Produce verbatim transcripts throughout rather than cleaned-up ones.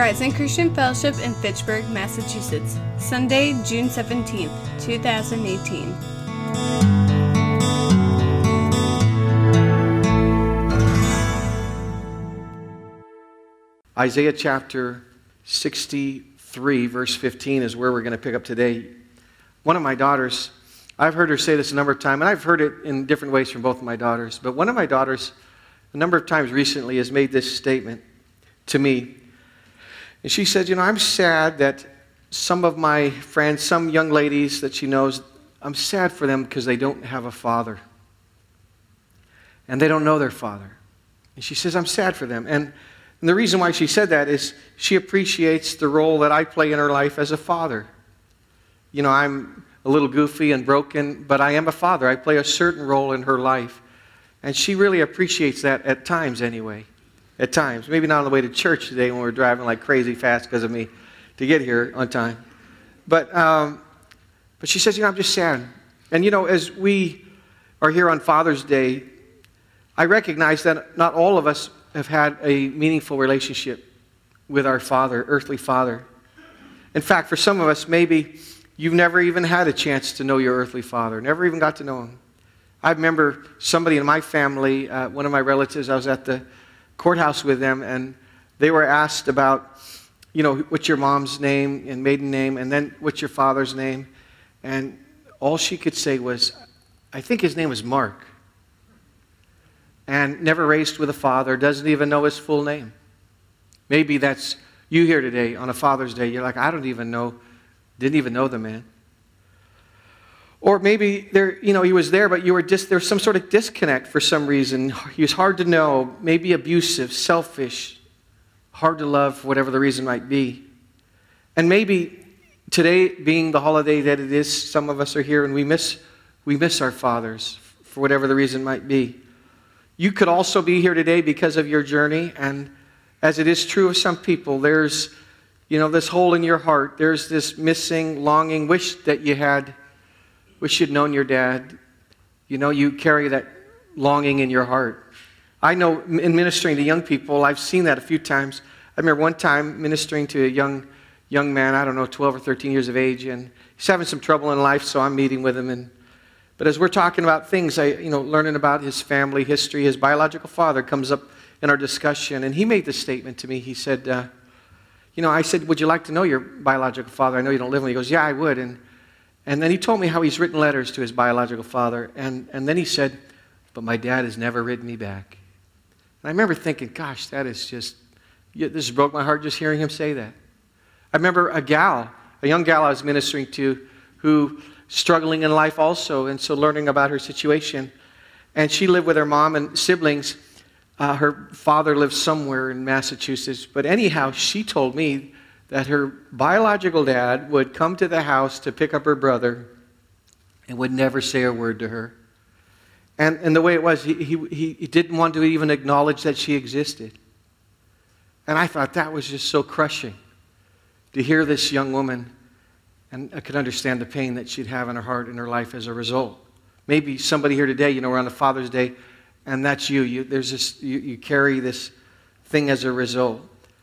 Horizon Christian Fellowship in Fitchburg, Massachusetts, Sunday, June seventeenth, twenty eighteen. Isaiah chapter sixty-three, verse fifteen is where we're going to pick up today. One of my daughters, I've heard her say this a number of times, and I've heard it in different ways from both of my daughters, but one of my daughters, a number of times recently, has made this statement to me. And she said, you know, I'm sad that some of my friends, some young ladies that she knows, I'm sad for them because they don't have a father. And they don't know their father. And she says, I'm sad for them. And, and the reason why she said that is she appreciates the role that I play in her life as a father. You know, I'm a little goofy and broken, but I am a father. I play a certain role in her life. And she really appreciates that at times anyway. At times. Maybe not on the way to church today when we're driving like crazy fast because of me to get here on time. But um, but she says, you know, I'm just sad. And, you know, as we are here on Father's Day, I recognize that not all of us have had a meaningful relationship with our Father, earthly Father. In fact, for some of us, maybe you've never even had a chance to know your earthly Father, never even got to know Him. I remember somebody in my family, uh, one of my relatives, I was at the courthouse with them, and they were asked about, you know, what's your mom's name and maiden name, and then what's your father's name, and all she could say was, I think his name was Mark, and never raised with a father, doesn't even know his full name. Maybe that's you here today on a Father's Day. You're like, I don't even know, didn't even know the man. Or maybe there, you know, he was there, but you were just there's some sort of disconnect for some reason. He was hard to know, maybe abusive, selfish, hard to love, for whatever the reason might be. And maybe today, being the holiday that it is, some of us are here and we miss we miss our fathers for whatever the reason might be. You could also be here today because of your journey, and as it is true of some people, there's, you know, this hole in your heart. There's this missing, longing, wish that you had. Wish you'd known your dad. You know, you carry that longing in your heart. I know in ministering to young people, I've seen that a few times. I remember one time ministering to a young young man, I don't know, twelve or thirteen years of age, and he's having some trouble in life, so I'm meeting with him. And but as we're talking about things, I, you know, learning about his family history, his biological father comes up in our discussion, and he made this statement to me. He said, uh, you know, I said, would you like to know your biological father? I know you don't live with him. He goes, yeah, I would. And And then he told me how he's written letters to his biological father. And, and then he said, but my dad has never written me back. And I remember thinking, gosh, that is just, this broke my heart just hearing him say that. I remember a gal, a young gal I was ministering to who struggling in life also, and so learning about her situation. And she lived with her mom and siblings. Uh, her father lived somewhere in Massachusetts. But anyhow, she told me that her biological dad would come to the house to pick up her brother and would never say a word to her. And, and the way it was, he, he, he didn't want to even acknowledge that she existed. And I thought that was just so crushing to hear this young woman, and I could understand the pain that she'd have in her heart and her life as a result. Maybe somebody here today, you know, we're on a Father's Day, and that's you. You, there's this, you, you carry this thing as a result.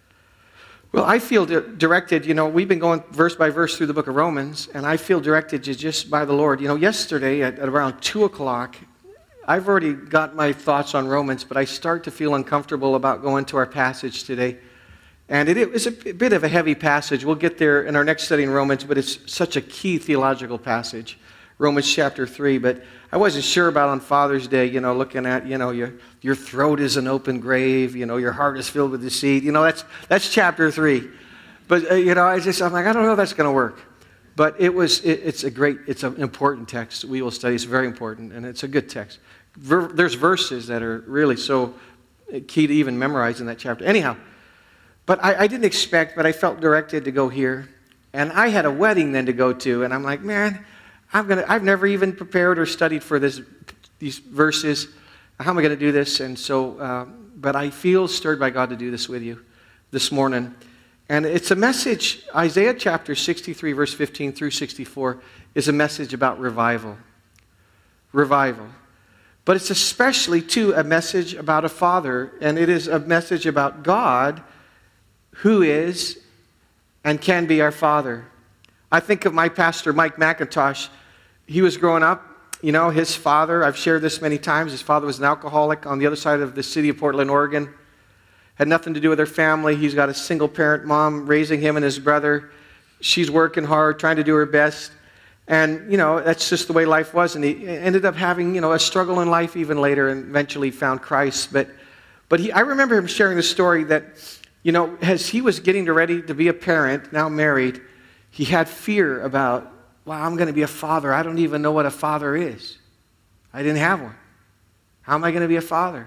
Well, I feel di- directed, you know, we've been going verse by verse through the book of Romans, and I feel directed to just by the Lord. You know, yesterday at, at around two o'clock, I've already got my thoughts on Romans, but I start to feel uncomfortable about going to our passage today. And it is a bit of a heavy passage. We'll get there in our next study in Romans, but it's such a key theological passage, Romans chapter three. But I wasn't sure about on Father's Day, you know, looking at, you know, your your throat is an open grave, you know, your heart is filled with deceit. You know, that's that's chapter three. But, uh, you know, I just, I'm like, I don't know if that's going to work. But it was, it, it's a great, it's an important text we will study. It's very important, and it's a good text. Ver, there's verses that are really so key to even memorizing that chapter. Anyhow, but I, I didn't expect, but I felt directed to go here. And I had a wedding then to go to, and I'm like, man, I'm gonna, I've never even prepared or studied for this, these verses. How am I going to do this? And so, uh, but I feel stirred by God to do this with you this morning. And it's a message, Isaiah chapter sixty-three, verse fifteen through sixty-four, is a message about revival. Revival. But it's especially, too, a message about a father, and it is a message about God who is and can be our Father. I think of my pastor, Mike McIntosh. He was growing up, you know, his father, I've shared this many times, his father was an alcoholic on the other side of the city of Portland, Oregon. Had nothing to do with their family. He's got a single-parent mom raising him and his brother. She's working hard, trying to do her best. And, you know, that's just the way life was. And he ended up having, you know, a struggle in life even later and eventually found Christ. But but he, I remember him sharing the story that, you know, as he was getting ready to be a parent, now married, he had fear about, wow, I'm going to be a father. I don't even know what a father is. I didn't have one. How am I going to be a father?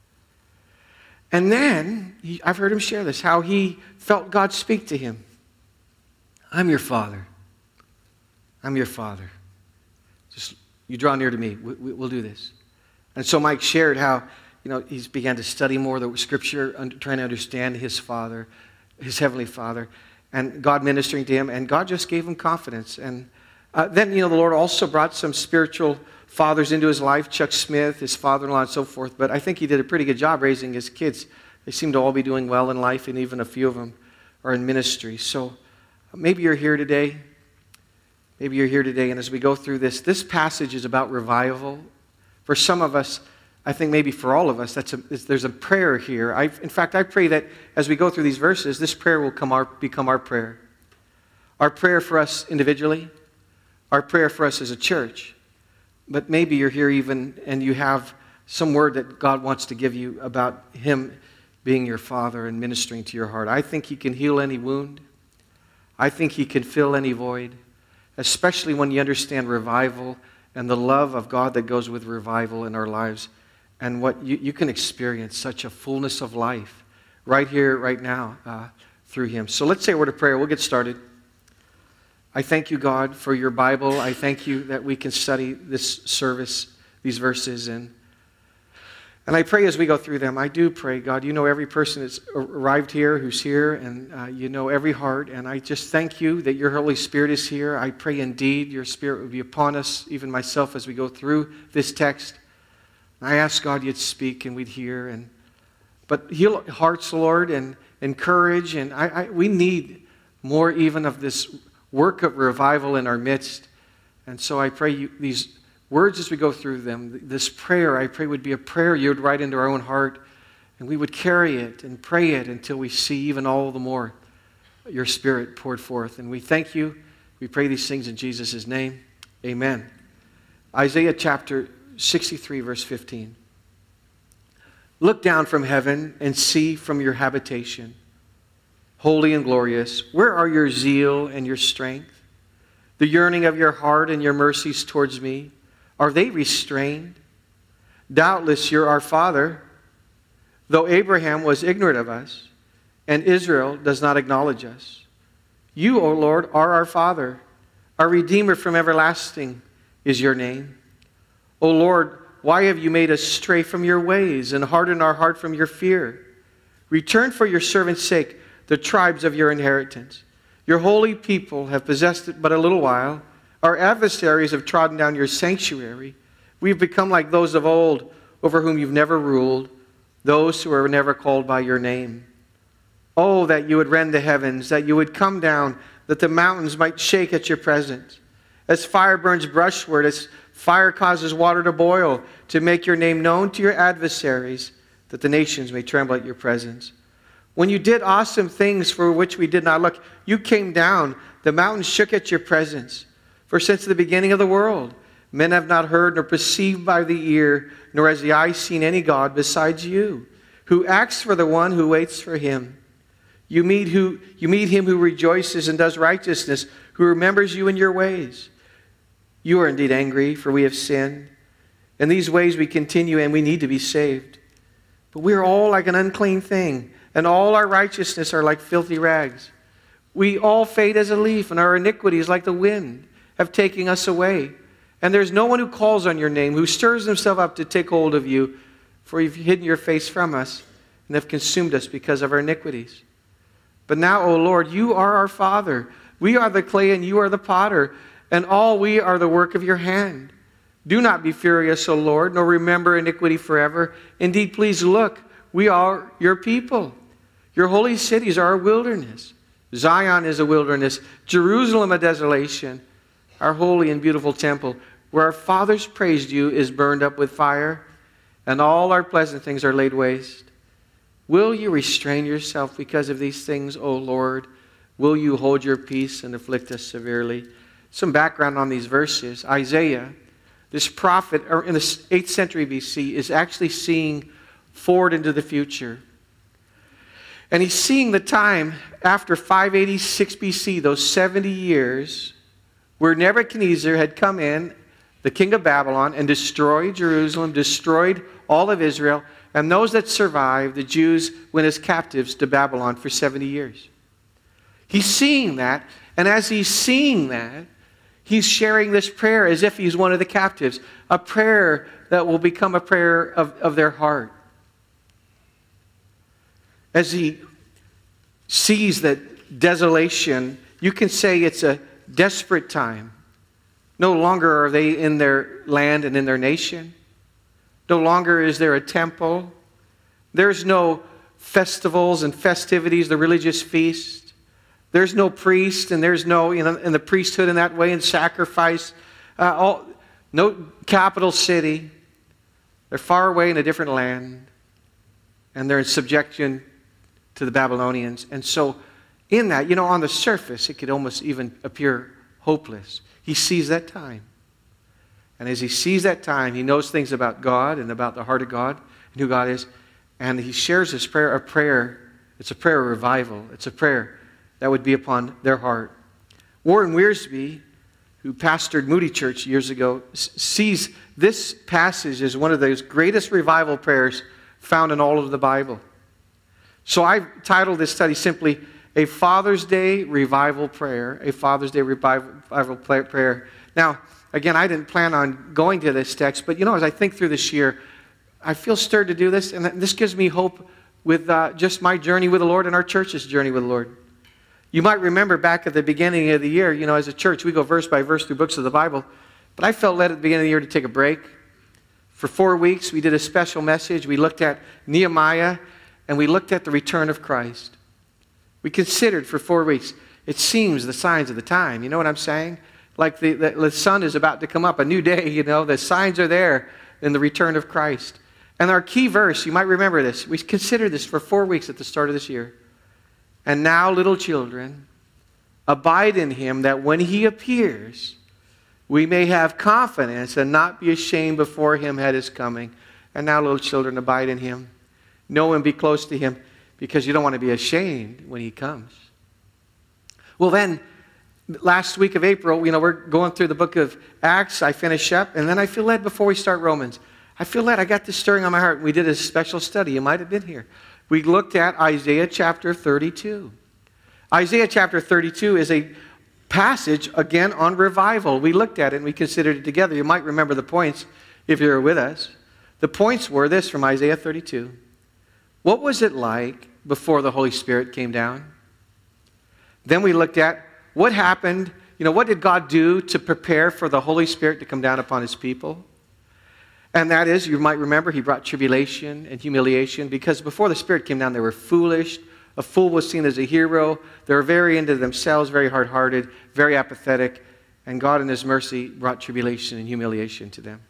And then, he, I've heard him share this, how he felt God speak to him. I'm your father. I'm your father. Just, you draw near to me. We, we, we'll do this. And so Mike shared how, you know, he's began to study more the Scripture, under, trying to understand his father, his heavenly Father, and God ministering to him, and God just gave him confidence. And uh, then, you know, the Lord also brought some spiritual fathers into his life, Chuck Smith, his father-in-law, and so forth. But I think he did a pretty good job raising his kids. They seem to all be doing well in life, and even a few of them are in ministry. So maybe you're here today. Maybe you're here today, and as we go through this, this passage is about revival. For some of us, I think maybe for all of us, that's a, there's a prayer here. I, in fact, I pray that as we go through these verses, this prayer will come our, become our prayer. Our prayer for us individually, our prayer for us as a church. But maybe you're here even and you have some word that God wants to give you about Him being your Father and ministering to your heart. I think He can heal any wound. I think He can fill any void, especially when you understand revival and the love of God that goes with revival in our lives, and what you, you can experience such a fullness of life right here, right now, uh, through Him. So let's say a word of prayer. We'll get started. I thank you, God, for your Bible. I thank you that we can study this service, these verses, and and I pray as we go through them, I do pray, God, you know every person that's arrived here, who's here, and uh, you know every heart, and I just thank you that your Holy Spirit is here. I pray indeed your Spirit would be upon us, even myself, as we go through this text. I ask, God, you'd speak and we'd hear, and but heal hearts, Lord, and encourage, and I, I we need more even of this work of revival in our midst. And so I pray you, these words as we go through them, this prayer, I pray would be a prayer you would write into our own heart, and we would carry it and pray it until we see even all the more your Spirit poured forth. And we thank you. We pray these things in Jesus' name. Amen. Isaiah chapter sixty-three, verse fifteen. Look down from heaven and see from your habitation, holy and glorious, where are your zeal and your strength? The yearning of your heart and your mercies towards me, are they restrained? Doubtless you're our Father, though Abraham was ignorant of us, and Israel does not acknowledge us. You, O Lord, are our Father. Our Redeemer from everlasting is your name. O Lord, why have you made us stray from your ways and hardened our heart from your fear? Return for your servant's sake the tribes of your inheritance. Your holy people have possessed it but a little while. Our adversaries have trodden down your sanctuary. We've become like those of old, over whom you've never ruled, those who are never called by your name. Oh, that you would rend the heavens, that you would come down, that the mountains might shake at your presence. As fire burns brushwood, as fire causes water to boil, to make your name known to your adversaries, that the nations may tremble at your presence. When you did awesome things for which we did not look, you came down, the mountains shook at your presence. For since the beginning of the world, men have not heard nor perceived by the ear, nor has the eye seen any God besides you, who acts for the one who waits for him. You meet, who, you meet him who rejoices and does righteousness, who remembers you in your ways. You are indeed angry, for we have sinned. In these ways we continue, and we need to be saved. But we are all like an unclean thing, and all our righteousness are like filthy rags. We all fade as a leaf, and our iniquities, like the wind, have taken us away. And there's no one who calls on your name, who stirs himself up to take hold of you, for you've hidden your face from us and have consumed us because of our iniquities. But now, O Lord, you are our Father. We are the clay and you are the potter, and all we are the work of your hand. Do not be furious, O Lord, nor remember iniquity forever. Indeed, please look, we are your people. Your holy cities are a wilderness. Zion is a wilderness. Jerusalem a desolation. Our holy and beautiful temple, where our fathers praised you, is burned up with fire, and all our pleasant things are laid waste. Will you restrain yourself because of these things, O Lord? Will you hold your peace and afflict us severely? Some background on these verses. Isaiah, this prophet in the eighth century B C, is actually seeing forward into the future. And he's seeing the time after five eighty-six B C, those seventy years, where Nebuchadnezzar had come in, the king of Babylon, and destroyed Jerusalem, destroyed all of Israel, and those that survived, the Jews, went as captives to Babylon for seventy years. He's seeing that, and as he's seeing that, he's sharing this prayer as if he's one of the captives, a prayer that will become a prayer of, of their heart. As he sees that desolation, you can say it's a desperate time. No longer are they in their land and in their nation. No longer is there a temple. There's no festivals and festivities, the religious feast. There's no priest, and there's no, you know, in the priesthood in that way, and sacrifice. Uh, all, no capital city. They're far away in a different land, and they're in subjection to the Babylonians. And so in that, you know, on the surface, it could almost even appear hopeless. He sees that time. And as he sees that time, he knows things about God and about the heart of God and who God is. And he shares this prayer, a prayer, it's a prayer of revival. It's a prayer that would be upon their heart. Warren Wiersbe, who pastored Moody Church years ago, sees this passage as one of those greatest revival prayers found in all of the Bible. So I've titled this study simply, A Father's Day Revival Prayer. A Father's Day Revival Prayer. Now, again, I didn't plan on going to this text, but you know, as I think through this year, I feel stirred to do this, and this gives me hope with uh, just my journey with the Lord and our church's journey with the Lord. You might remember back at the beginning of the year, you know, as a church, we go verse by verse through books of the Bible, but I felt led at the beginning of the year to take a break. For four weeks, we did a special message. We looked at Nehemiah, and we looked at the return of Christ. We considered for four weeks, it seems the signs of the time. You know what I'm saying? Like the, the, the sun is about to come up, a new day, you know, the signs are there in the return of Christ. And our key verse, you might remember this, we considered this for four weeks at the start of this year. And now, little children, abide in him, that when he appears, we may have confidence and not be ashamed before him at his coming. And now, little children, abide in him. Know and be close to him, because you don't want to be ashamed when he comes. Well then, last week of April, you know, we're going through the book of Acts. I finish up, and then I feel led before we start Romans. I feel led. I got this stirring on my heart. We did a special study. You might have been here. We looked at Isaiah chapter thirty-two. Isaiah chapter thirty-two is a passage, again, on revival. We looked at it and we considered it together. You might remember the points if you were with us. The points were this from Isaiah thirty-two. What was it like before the Holy Spirit came down? Then we looked at what happened, you know, what did God do to prepare for the Holy Spirit to come down upon his people? And that is, you might remember, he brought tribulation and humiliation, because before the Spirit came down, they were foolish. A fool was seen as a hero. They were very into themselves, very hard-hearted, very apathetic. And God in his mercy brought tribulation and humiliation to them.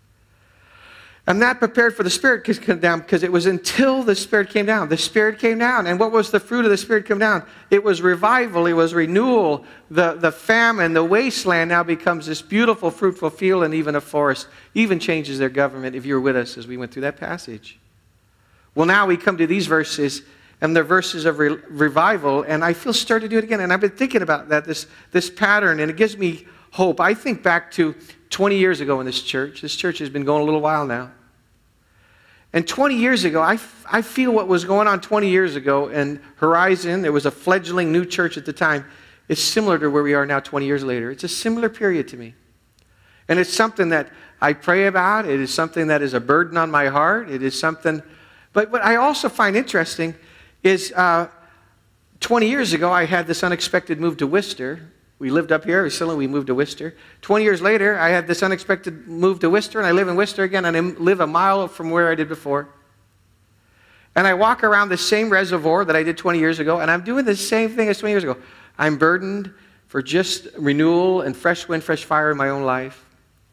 And that prepared for the Spirit to come down, because it was until the Spirit came down. The Spirit came down. And what was the fruit of the Spirit come down? It was revival. It was renewal. The, the famine, the wasteland now becomes this beautiful, fruitful field, and even a forest. Even changes their government, if you were with us as we went through that passage. Well, now we come to these verses, and they're verses of re- revival, and I feel stirred to do it again. And I've been thinking about that, this, this pattern, and it gives me hope. I think back to twenty years ago in this church. This church has been going a little while now. And twenty years ago, I, I feel what was going on twenty years ago in Horizon, it was a fledgling new church at the time, it's similar to where we are now twenty years later. It's a similar period to me. And it's something that I pray about. It is something that is a burden on my heart. It is something, but what I also find interesting is uh, twenty years ago, I had this unexpected move to Worcester. We lived up here, recently we moved to Worcester. twenty years later, I had this unexpected move to Worcester, and I live in Worcester again, and I live a mile from where I did before. And I walk around the same reservoir that I did twenty years ago, and I'm doing the same thing as twenty years ago. I'm burdened for just renewal and fresh wind, fresh fire in my own life.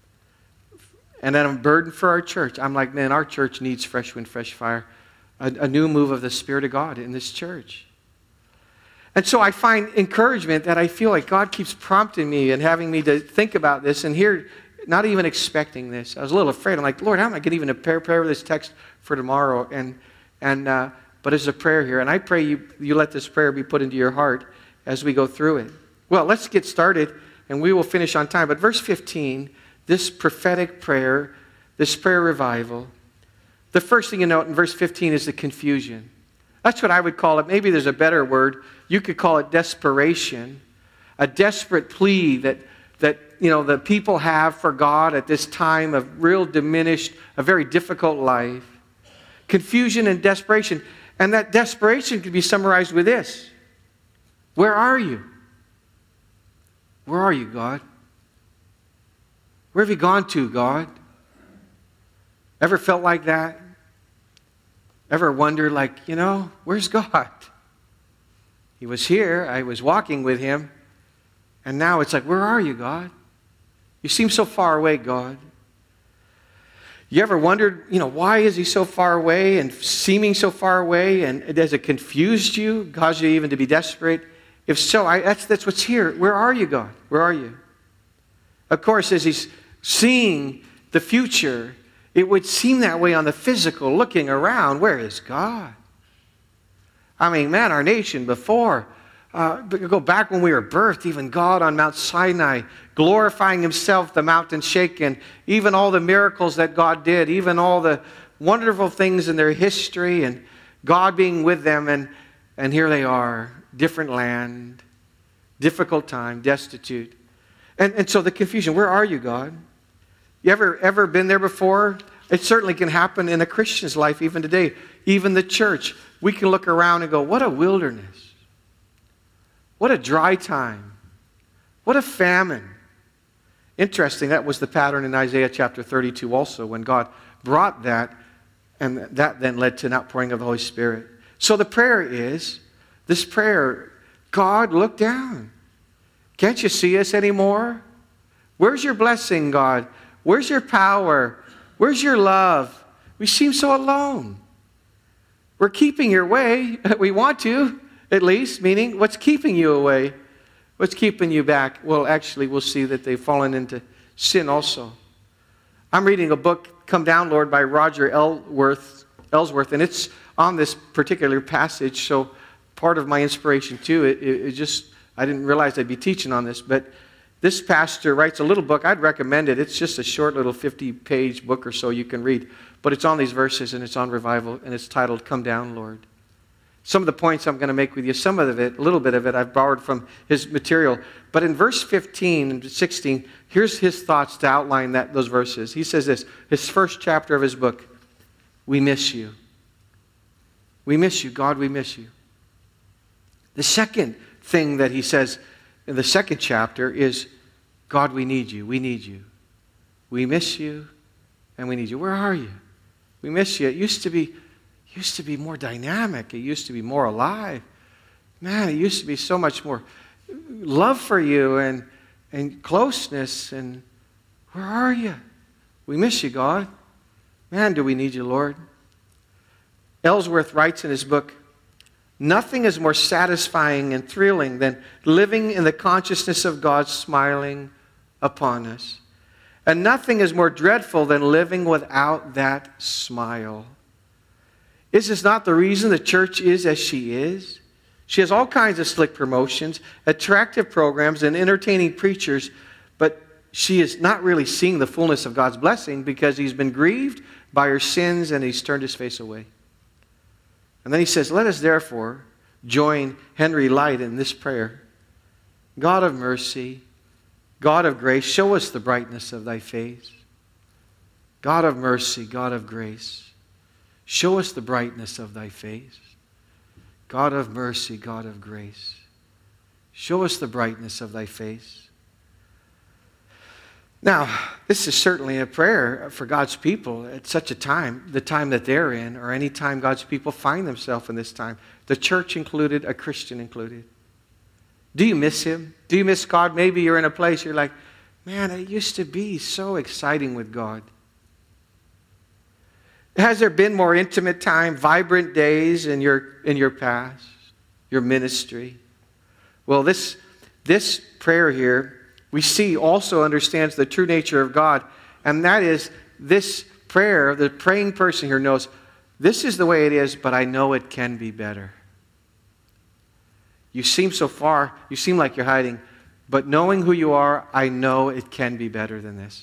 And then I'm burdened for our church. I'm like, man, our church needs fresh wind, fresh fire. A, a new move of the Spirit of God in this church. And so I find encouragement that I feel like God keeps prompting me and having me to think about this. And here, not even expecting this. I was a little afraid. I'm like, Lord, how am I going to even prepare, prepare this text for tomorrow? And and uh, but there's a prayer here. And I pray you, you let this prayer be put into your heart as we go through it. Well, let's get started, and we will finish on time. But verse fifteen, this prophetic prayer, this prayer revival, the first thing you note in verse fifteen is the confusion. That's what I would call it. Maybe there's a better word. You could call it desperation, a desperate plea that, that you know, the people have for God at this time of real diminished, a very difficult life. Confusion and desperation. And that desperation could be summarized with this. Where are you? Where are you, God? Where have you gone to, God? Ever felt like that? Ever wondered, like, you know, where's God? He was here. I was walking with him. And now it's like, where are you, God? You seem so far away, God. You ever wondered, you know, why is he so far away and seeming so far away? And has it confused you, caused you even to be desperate? If so, I, that's, that's what's here. Where are you, God? Where are you? Of course, as he's seeing the future, it would seem that way on the physical, looking around. Where is God? I mean, man, our nation before, uh, go back when we were birthed, even God on Mount Sinai, glorifying himself, the mountain shaken, even all the miracles that God did, even all the wonderful things in their history, and God being with them, and, and here they are, different land, difficult time, destitute. And, and so the confusion, where are you, God? You ever, ever been there before? It certainly can happen in a Christian's life even today. Even the church. We can look around and go, what a wilderness. What a dry time. What a famine. Interesting, that was the pattern in Isaiah chapter thirty-two also, when God brought that, and that then led to an outpouring of the Holy Spirit. So the prayer is, this prayer, God, look down. Can't you see us anymore? Where's your blessing, God? Where's your power? Where's your love? We seem so alone. We're keeping your way. We want to, at least, meaning what's keeping you away? What's keeping you back? Well, actually, we'll see that they've fallen into sin also. I'm reading a book, Come Down, Lord, by Roger Ellsworth, Ellsworth, and it's on this particular passage, so part of my inspiration, too, it, it, it just, I didn't realize I'd be teaching on this, but this pastor writes a little book. I'd recommend it. It's just a short little fifty-page book or so you can read. But it's on these verses, and it's on revival, and it's titled, Come Down, Lord. Some of the points I'm going to make with you, some of it, a little bit of it, I've borrowed from his material. But in verse fifteen and sixteen, here's his thoughts to outline that those verses. He says this, his first chapter of his book, we miss you. We miss you, God, we miss you. The second thing that he says in the second chapter is, God, we need you. We need you. We miss you, and we need you. Where are you? We miss you. It used to be, used to be more dynamic. It used to be more alive. Man, it used to be so much more love for you and, and closeness. And where are you? We miss you, God. Man, do we need you, Lord? Ellsworth writes in his book, nothing is more satisfying and thrilling than living in the consciousness of God smiling upon us. And nothing is more dreadful than living without that smile. Is this not the reason the church is as she is? She has all kinds of slick promotions, attractive programs, and entertaining preachers, but she is not really seeing the fullness of God's blessing because he's been grieved by her sins and he's turned his face away. And then he says, let us therefore join Henry Light in this prayer. God of mercy, God of grace, show us the brightness of thy face. God of mercy, God of grace, show us the brightness of thy face. God of mercy, God of grace, show us the brightness of thy face. Now, this is certainly a prayer for God's people at such a time, the time that they're in, or any time God's people find themselves in this time, the church included, a Christian included. Do you miss him? Do you miss God? Maybe you're in a place you're like, man, it used to be so exciting with God. Has there been more intimate time, vibrant days in your in your past, your ministry? Well, this this prayer here, we see also understands the true nature of God, and that is this prayer, the praying person here knows, this is the way it is, but I know it can be better. You seem so far, you seem like you're hiding, but knowing who you are, I know it can be better than this.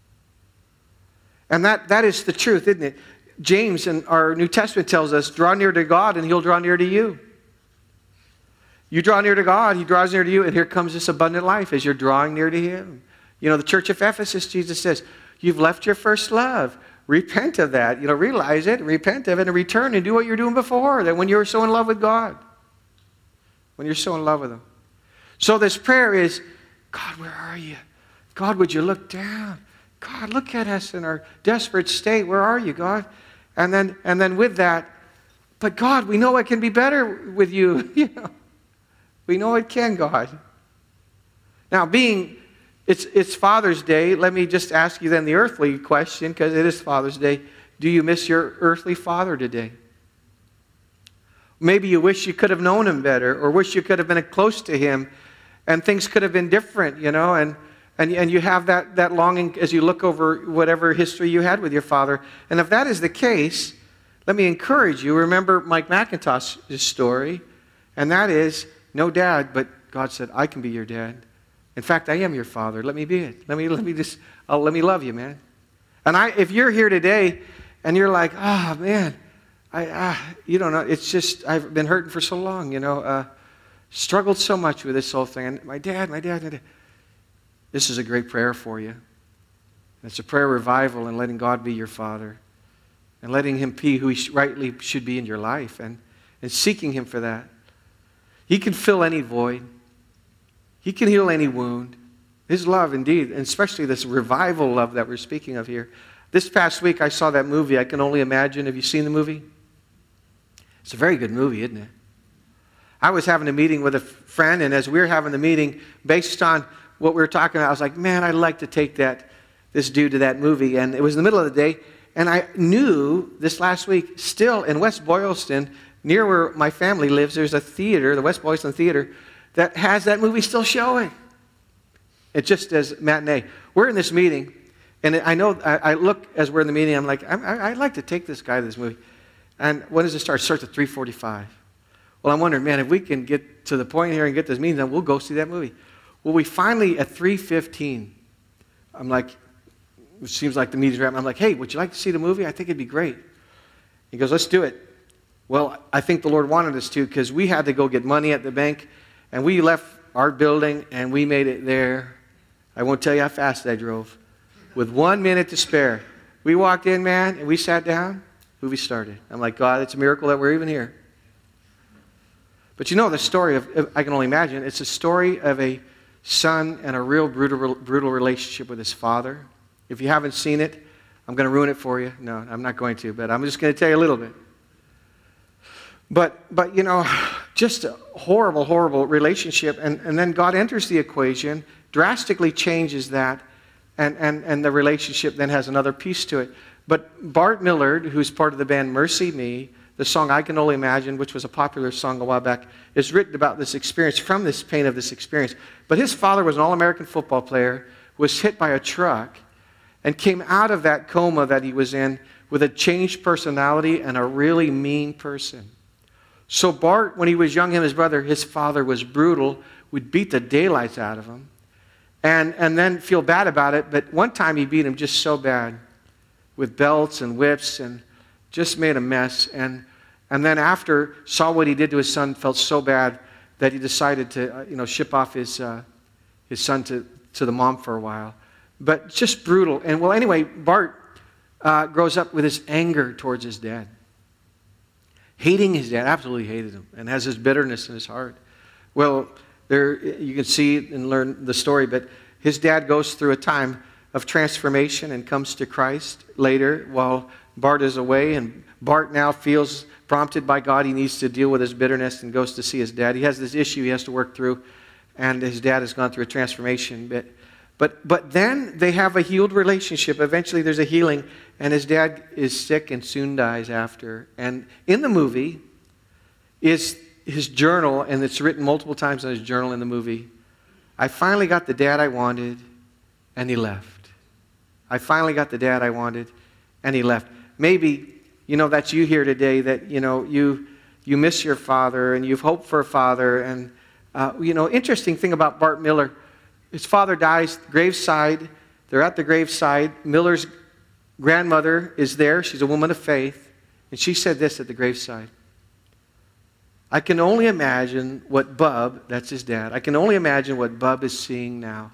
And that, that is the truth, isn't it? James in our New Testament tells us, draw near to God and he'll draw near to you. You draw near to God, he draws near to you, and here comes this abundant life as you're drawing near to him. You know, the church of Ephesus, Jesus says, you've left your first love. Repent of that. You know, realize it, repent of it, and return and do what you're doing before, that when you were so in love with God. When you're so in love with him. So this prayer is, God, where are you? God, would you look down? God, look at us in our desperate state. Where are you, God? And then, and then with that, but God, we know it can be better with you. You know, we know it can, God. Now, being it's it's Father's Day, let me just ask you then the earthly question, because it is Father's Day. Do you miss your earthly father today? Maybe you wish you could have known him better, or wish you could have been close to him, and things could have been different, you know, and And, and you have that, that longing as you look over whatever history you had with your father. And if that is the case, let me encourage you. Remember Mike McIntosh's story. And that is, no dad, but God said, I can be your dad. In fact, I am your father. Let me be it. Let me, let me just, uh, let me love you, man. And I, if you're here today and you're like, oh, man, I, uh, you don't know. It's just, I've been hurting for so long, you know, uh, struggled so much with this whole thing. And my dad, my dad, my dad. This is a great prayer for you. It's a prayer of revival and letting God be your Father and letting him be who he rightly should be in your life and, and seeking him for that. He can fill any void. He can heal any wound. His love, indeed, and especially this revival love that we're speaking of here. This past week, I saw that movie, I Can Only Imagine. Have you seen the movie? It's a very good movie, isn't it? I was having a meeting with a friend, and as we were having the meeting, based on what we were talking about, I was like, man, I'd like to take that this dude to that movie. And it was in the middle of the day, and I knew this last week, still in West Boylston, near where my family lives, there's a theater, the West Boylston Theater, that has that movie still showing. It just as matinee. We're in this meeting, and I know, I, I look as we're in the meeting, I'm like, I, I, I'd like to take this guy to this movie. And when does it start? It starts at three forty-five. Well, I'm wondering, man, if we can get to the point here and get this meeting, then we'll go see that movie. Well, we finally, at three fifteen, I'm like, it seems like the meeting's wrapping. I'm like, hey, would you like to see the movie? I think it'd be great. He goes, let's do it. Well, I think the Lord wanted us to, because we had to go get money at the bank, and we left our building, and we made it there. I won't tell you how fast I drove. With one minute to spare. We walked in, man, and we sat down. Movie started. I'm like, God, it's a miracle that we're even here. But you know the story of, I Can Only Imagine, it's a story of a son and a real brutal, brutal relationship with his father. If you haven't seen it, I'm going to ruin it for you. No, I'm not going to, but I'm just going to tell you a little bit. But, but you know, just a horrible, horrible relationship. And, and then God enters the equation, drastically changes that, and, and, and the relationship then has another piece to it. But Bart Millard, who's part of the band Mercy Me, the song I Can Only Imagine, which was a popular song a while back, is written about this experience, from this pain of this experience. But his father was an All-American football player, was hit by a truck, and came out of that coma that he was in with a changed personality and a really mean person. So Bart, when he was young, him and his brother, his father was brutal, would beat the daylights out of him, and, and then feel bad about it. But one time he beat him just so bad with belts and whips and just made a mess. And And then after, saw what he did to his son, felt so bad that he decided to, uh, you know, ship off his uh, his son to, to the mom for a while. But just brutal. And well, anyway, Bart uh, grows up with this anger towards his dad. Hating his dad, absolutely hated him, and has this bitterness in his heart. Well, there you can see and learn the story, but his dad goes through a time of transformation and comes to Christ later while Bart is away. And Bart now feels prompted by God. He needs to deal with his bitterness and goes to see his dad. He has this issue he has to work through, and his dad has gone through a transformation. But, but, but then they have a healed relationship. Eventually there's a healing, and his dad is sick and soon dies after. And in the movie is his journal, and it's written multiple times in his journal in the movie. I finally got the dad I wanted, and he left. I finally got the dad I wanted, and he left. Maybe, you know, that's you here today, that, you know, you you miss your father, and you've hoped for a father. And, uh, you know, interesting thing about Bart Miller, his father dies, graveside. They're at the graveside. Miller's grandmother is there. She's a woman of faith. And she said this at the graveside. I can only imagine what Bub, that's his dad, I can only imagine what Bub is seeing now.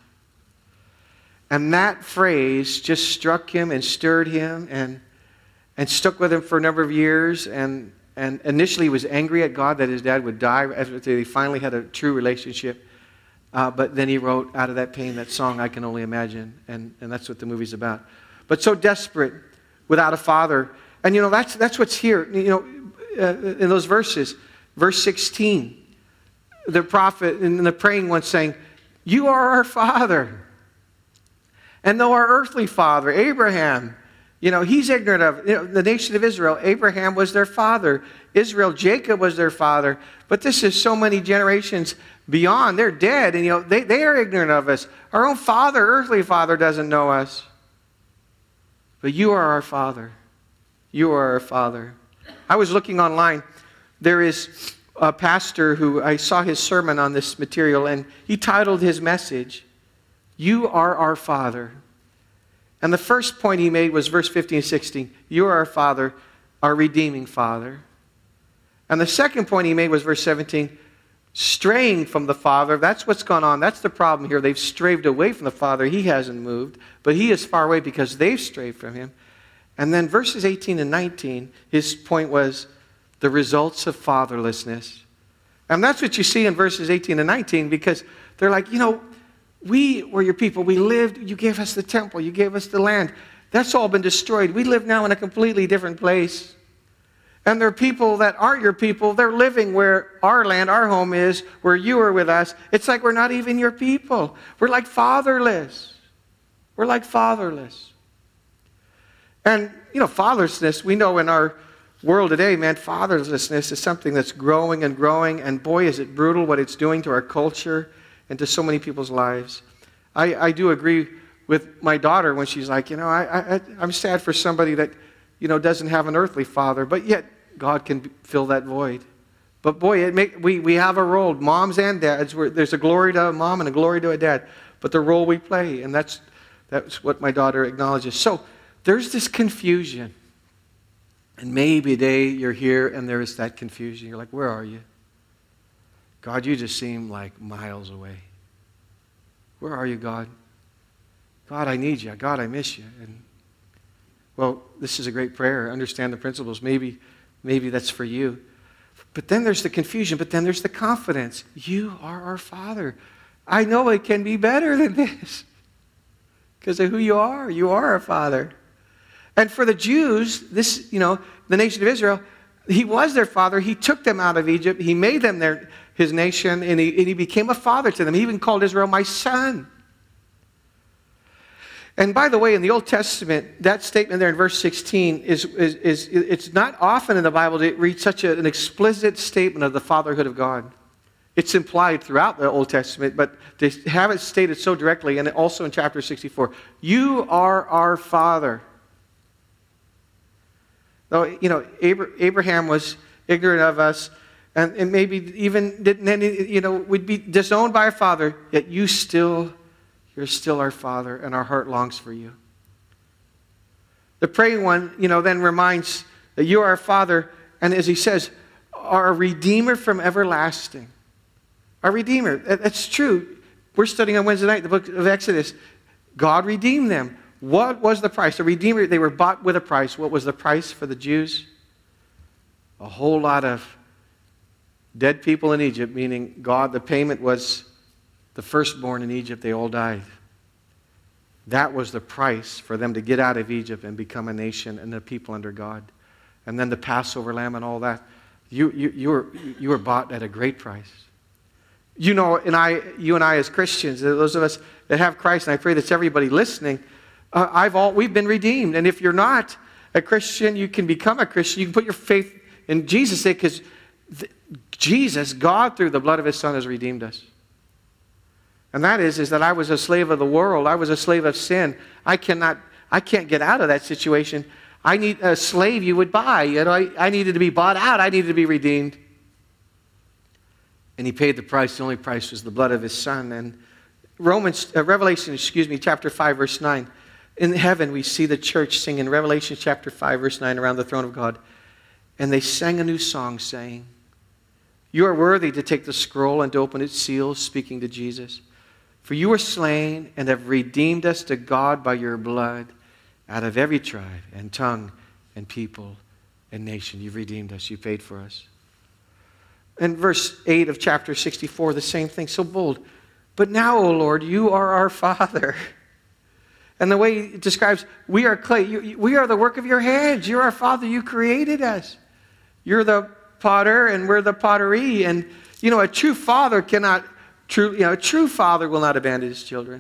And that phrase just struck him and stirred him and, and stuck with him for a number of years. And, and initially he was angry at God that his dad would die after they finally had a true relationship. Uh, but then he wrote out of that pain that song, I Can Only Imagine. And, and that's what the movie's about. But so desperate without a father. And you know, that's, that's what's here. You know, uh, in those verses. Verse sixteen, the prophet and the praying one saying, you are our father. And though our earthly father, Abraham, you know, he's ignorant of, you know, the nation of Israel. Abraham was their father. Israel, Jacob was their father. But this is so many generations beyond. They're dead, and you know, they, they are ignorant of us. Our own father, earthly father, doesn't know us. But you are our father. You are our father. I was looking online. There is a pastor who, I saw his sermon on this material, and he titled his message, You Are Our Father. And the first point he made was verse fifteen and sixteen. You are our Father, our redeeming Father. And the second point he made was verse seventeen. Straying from the Father. That's what's gone on. That's the problem here. They've strayed away from the Father. He hasn't moved, but he is far away because they've strayed from him. And then verses eighteen and nineteen, his point was, the results of fatherlessness. And that's what you see in verses eighteen and nineteen, because they're like, you know, we were your people. We lived. You gave us the temple. You gave us the land. That's all been destroyed. We live now in a completely different place. And there are people that aren't your people. They're living where our land, our home is, where you are with us. It's like we're not even your people. We're like fatherless. We're like fatherless. And, you know, fatherlessness, we know in our world today, man, fatherlessness is something that's growing and growing, and boy, is it brutal what it's doing to our culture and to so many people's lives. I, I do agree with my daughter when she's like, you know, I, I, I'm sad for somebody that, you know, doesn't have an earthly father, but yet God can fill that void. But boy, it make, we, we have a role, moms and dads, where there's a glory to a mom and a glory to a dad, but the role we play, and that's, that's what my daughter acknowledges. So there's this confusion. And maybe today you're here and there is that confusion. You're like, where are you? God, you just seem like miles away. Where are you, God? God, I need you. God, I miss you. And well, this is a great prayer. Understand the principles. Maybe, maybe that's for you. But then there's the confusion, but then there's the confidence. You are our Father. I know it can be better than this because of who you are. You are our Father. And for the Jews, this, you know, the nation of Israel, he was their father. He took them out of Egypt. He made them their, his nation, and he, and he became a father to them. He even called Israel my son. And by the way, in the Old Testament, that statement there in verse sixteen is, is, is it's not often in the Bible to read such a, an explicit statement of the fatherhood of God. It's implied throughout the Old Testament, but to have it stated so directly, and also in chapter sixty-four, you are our Father. Though, you know, Abraham was ignorant of us, and, and maybe even didn't, you know, would be disowned by our father, yet you still, you're still our Father, and our heart longs for you. The praying one, you know, then reminds that you are our Father, and as he says, our Redeemer from everlasting. Our Redeemer. That's true. We're studying on Wednesday night the book of Exodus. God redeemed them. What was the price? The Redeemer, they were bought with a price. What was the price for the Jews? A whole lot of dead people in Egypt, meaning God, the payment was the firstborn in Egypt. They all died. That was the price for them to get out of Egypt and become a nation and a people under God. And then the Passover lamb and all that. You, you, you, were, you were bought at a great price. You know, and I, you and I as Christians, those of us that have Christ, and I pray that's everybody listening, uh, I've all, we've been redeemed. And if you're not a Christian, you can become a Christian. You can put your faith in Jesus, because Jesus, God, through the blood of his Son, has redeemed us. And that is, is that I was a slave of the world. I was a slave of sin. I cannot, I can't get out of that situation. I need a slave you would buy. You know, I, I needed to be bought out. I needed to be redeemed. And he paid the price. The only price was the blood of his Son. And Romans, uh, Revelation, excuse me, chapter five, verse nine. In heaven, we see the church sing in Revelation chapter five, verse nine, around the throne of God. And they sang a new song, saying, "You are worthy to take the scroll and to open its seals," speaking to Jesus. "For you were slain and have redeemed us to God by your blood out of every tribe and tongue and people and nation." You've redeemed us. You paid for us. In verse eight of chapter sixty-four, the same thing, so bold. "But now, O Lord, you are our Father." And the way it describes, we are clay. You, we are the work of your hands. You're our Father. You created us. You're the potter and we're the pottery. And, you know, a true father cannot, true, you know, a true father will not abandon his children.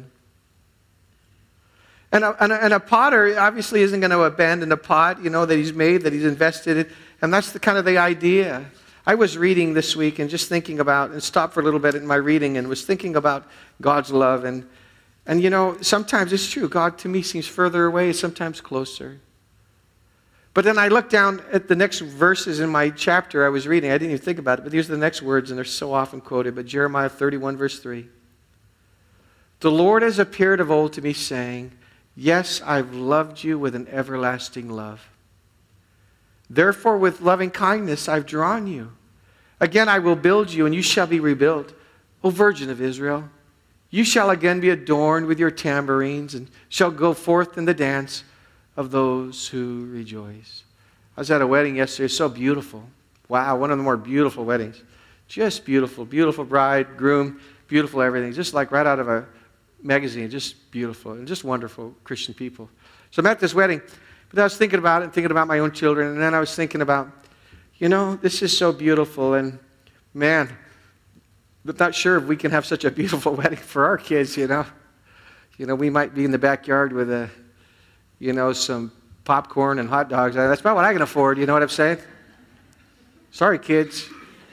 And a, and a, and a potter obviously isn't going to abandon a pot, you know, that he's made, that he's invested in. And that's the kind of the idea. I was reading this week and just thinking about, and stopped for a little bit in my reading and was thinking about God's love. And, and you know, sometimes it's true. God to me seems further away, sometimes closer. But then I looked down at the next verses in my chapter I was reading. I didn't even think about it, but these are the next words, and they're so often quoted. But Jeremiah thirty-one, verse three. "The Lord has appeared of old to me, saying, yes, I've loved you with an everlasting love. Therefore, with loving kindness I've drawn you. Again I will build you, and you shall be rebuilt. O Virgin of Israel, you shall again be adorned with your tambourines, and shall go forth in the dance of those who rejoice." I was at a wedding yesterday. It was so beautiful. Wow, one of the more beautiful weddings. Just beautiful. Beautiful bride, groom, beautiful everything. Just like right out of a magazine. Just beautiful. And just wonderful Christian people. So I'm at this wedding. But I was thinking about it and thinking about my own children. And then I was thinking about, you know, this is so beautiful. And man, I'm not sure if we can have such a beautiful wedding for our kids, you know. You know, we might be in the backyard with a, you know, some popcorn and hot dogs. That's about what I can afford, you know what I'm saying? Sorry, kids.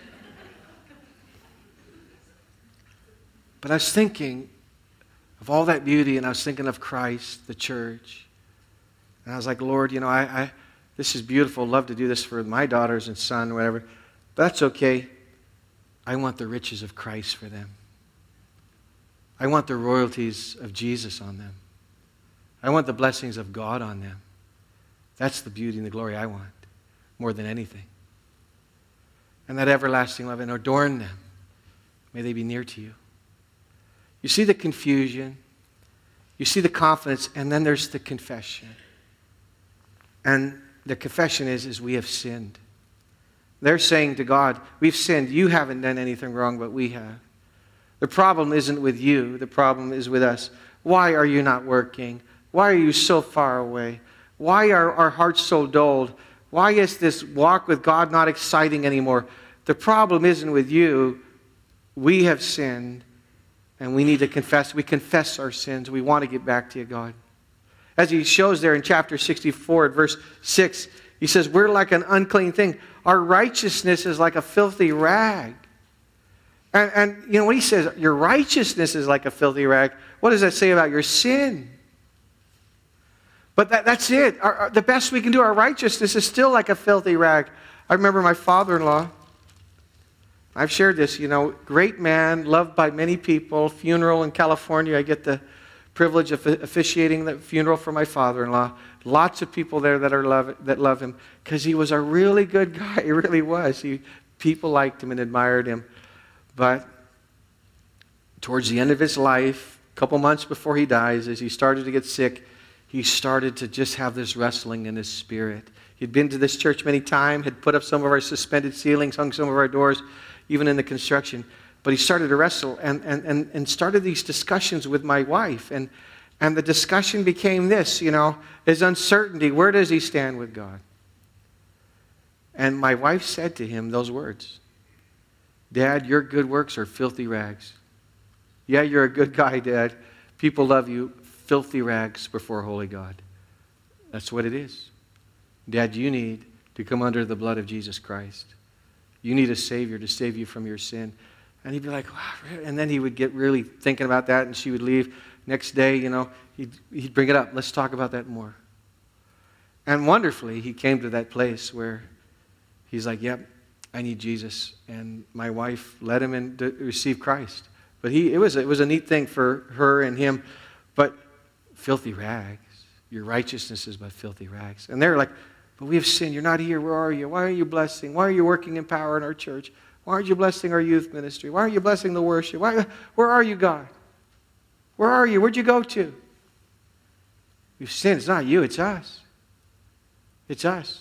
But I was thinking of all that beauty, and I was thinking of Christ, the church. And I was like, Lord, you know, I, I this is beautiful. Love to do this for my daughters and son, whatever. But that's okay. I want the riches of Christ for them. I want the royalties of Jesus on them. I want the blessings of God on them. That's the beauty and the glory I want, more than anything. And that everlasting love, and adorn them. May they be near to you. You see the confusion. You see the confidence, and then there's the confession. And the confession is, is we have sinned. They're saying to God, we've sinned. You haven't done anything wrong, but we have. The problem isn't with you. The problem is with us. Why are you not working? Why are you so far away? Why are our hearts so dulled? Why is this walk with God not exciting anymore? The problem isn't with you. We have sinned, and we need to confess. We confess our sins. We want to get back to you, God. As he shows there in chapter sixty-four, at verse six, he says, we're like an unclean thing. Our righteousness is like a filthy rag. And, and you know, when he says your righteousness is like a filthy rag, what does that say about your sin? But that, that's it. Our, our, the best we can do, our righteousness is still like a filthy rag. I remember my father-in-law. I've shared this, you know, great man, loved by many people, funeral in California. I get the privilege of officiating the funeral for my father-in-law. Lots of people there that are love that love him because he was a really good guy. He really was. He, people liked him and admired him. But towards the end of his life, a couple months before he dies, as he started to get sick, he started to just have this wrestling in his spirit. He'd been to this church many times, had put up some of our suspended ceilings, hung some of our doors, even in the construction. But he started to wrestle and, and, and, and started these discussions with my wife. And, And the discussion became this, you know, is uncertainty. Where does he stand with God? And my wife said to him those words, Dad, your good works are filthy rags. Yeah, you're a good guy, Dad. People love you. Filthy rags before holy God. That's what it is. Dad, you need to come under the blood of Jesus Christ. You need a Savior to save you from your sin. And he'd be like, wow. And then he would get really thinking about that, and she would leave. Next day, you know, he'd, he'd bring it up. Let's talk about that more. And wonderfully, he came to that place where he's like, yep, I need Jesus. And my wife led him in to receive Christ. But he, it was, it was a neat thing for her and him. But filthy rags. Your righteousness is but filthy rags. And they're like, but we have sinned. You're not here. Where are you? Why are you blessing? Why are you working in power in our church? Why aren't you blessing our youth ministry? Why aren't you blessing the worship? Why, where are you, God? Where are you? Where'd you go to? We've sinned. It's not you. It's us. It's us.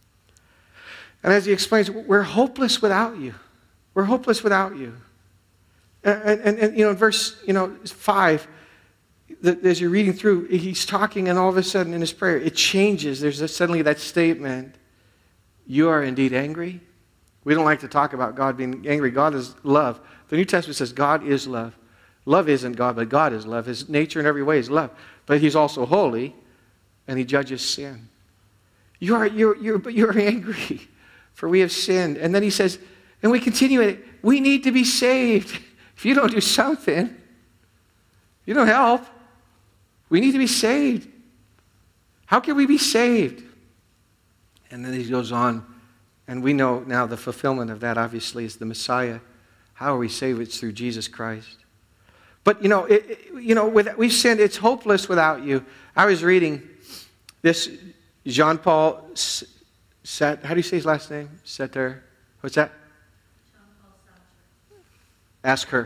And as he explains, we're hopeless without you. We're hopeless without you. And, and, and you know, in verse, you know, five, as you're reading through, he's talking, and all of a sudden in his prayer, it changes. There's a, suddenly that statement, you are indeed angry. We don't like to talk about God being angry. God is love. The New Testament says God is love. Love isn't God, but God is love. His nature in every way is love. But he's also holy, and he judges sin. You are, you're, you're, but you're angry, for we have sinned. And then he says, and we continue it, we need to be saved. If you don't do something, you don't help. We need to be saved. How can we be saved? And then he goes on, and we know now the fulfillment of that obviously is the Messiah. How are we saved? It's through Jesus Christ. But, you know, it, it, you know, with, we've sinned. It's hopeless without you. I was reading this Jean-Paul Sartre. How do you say his last name? Sartre. What's that? Jean-Paul Sartre. Ask her.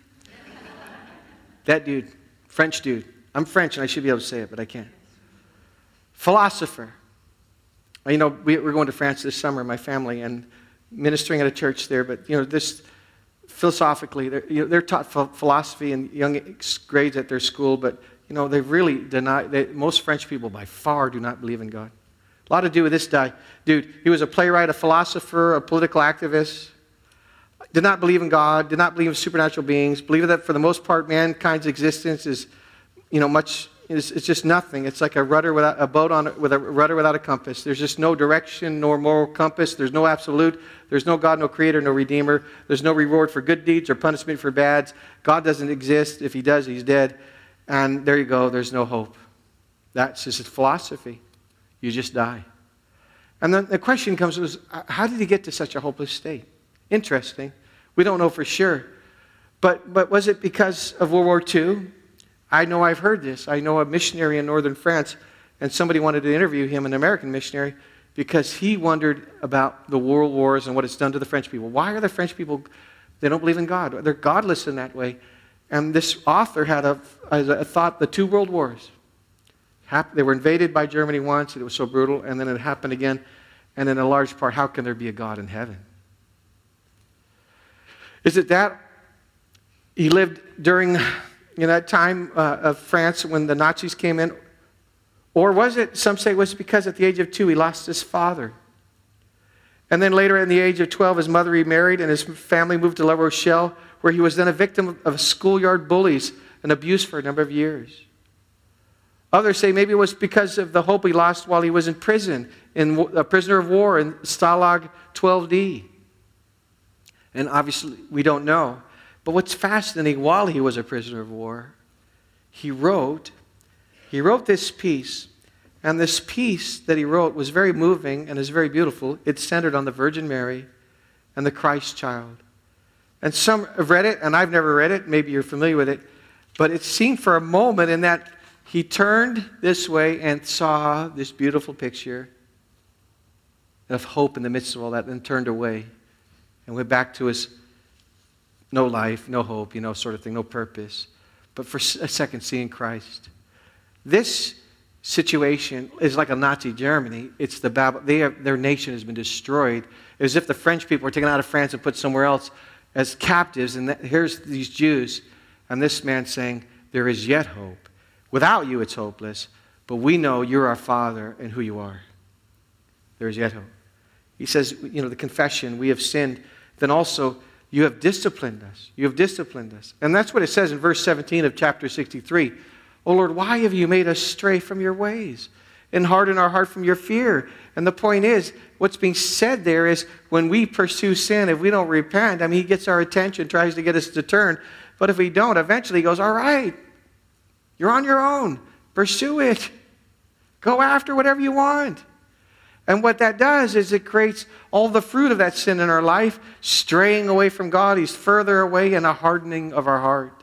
That dude. French dude. I'm French and I should be able to say it, but I can't. Philosopher. You know, we, we're going to France this summer, my family, and ministering at a church there. But, you know, this... Philosophically, they're, you know, they're taught philosophy in young grades at their school, but you know they really deny. They, most French people, by far, do not believe in God. A lot to do with this guy, dude. He was a playwright, a philosopher, a political activist. Did not believe in God. Did not believe in supernatural beings. Believed that for the most part, mankind's existence is, you know, much. It's, it's just nothing. It's like a rudder without a boat on with a rudder without a compass. There's just no direction, nor moral compass. There's no absolute. There's no God, no creator, no redeemer. There's no reward for good deeds or punishment for bads. God doesn't exist. If he does, he's dead. And there you go. There's no hope. That's just philosophy. You just die. And then the question comes was, how did he get to such a hopeless state? Interesting. We don't know for sure. But but was it because of World War Two? I know I've heard this. I know a missionary in northern France, and somebody wanted to interview him, an American missionary, because he wondered about the world wars and what it's done to the French people. Why are the French people, they don't believe in God? They're godless in that way. And this author had a, a thought, the two world wars. They were invaded by Germany once, and it was so brutal, and then it happened again. And in a large part, how can there be a God in heaven? Is it that he lived during... in that time uh, of France when the Nazis came in? Or was it, some say it was because at the age of two he lost his father. And then later at the age of twelve his mother remarried and his family moved to La Rochelle, where he was then a victim of schoolyard bullies and abuse for a number of years. Others say maybe it was because of the hope he lost while he was in prison, in a prisoner of war in Stalag twelve D. And obviously we don't know. But what's fascinating, while he was a prisoner of war, he wrote, he wrote this piece, and this piece that he wrote was very moving and is very beautiful. It's centered on the Virgin Mary and the Christ child. And some have read it, and I've never read it. Maybe you're familiar with it. But it's seen for a moment in that he turned this way and saw this beautiful picture of hope in the midst of all that, then turned away and went back to his no life, no hope, you know, sort of thing, no purpose. But for a second, seeing Christ. This situation is like a Nazi Germany. It's the Bab- they are, their nation has been destroyed. As if the French people were taken out of France and put somewhere else as captives. And that, here's these Jews. And this man saying, there is yet hope. Without you, it's hopeless. But we know you're our Father and who you are. There's yet hope. He says, you know, the confession, we have sinned. Then also, you have disciplined us. You have disciplined us. And that's what it says in verse seventeen of chapter sixty-three. Oh Lord, why have you made us stray from your ways and harden our heart from your fear? And the point is, what's being said there is when we pursue sin, if we don't repent, I mean, he gets our attention, tries to get us to turn. But if we don't, eventually he goes, all right, you're on your own. Pursue it. Go after whatever you want. And what that does is it creates all the fruit of that sin in our life, straying away from God. He's further away and a hardening of our heart.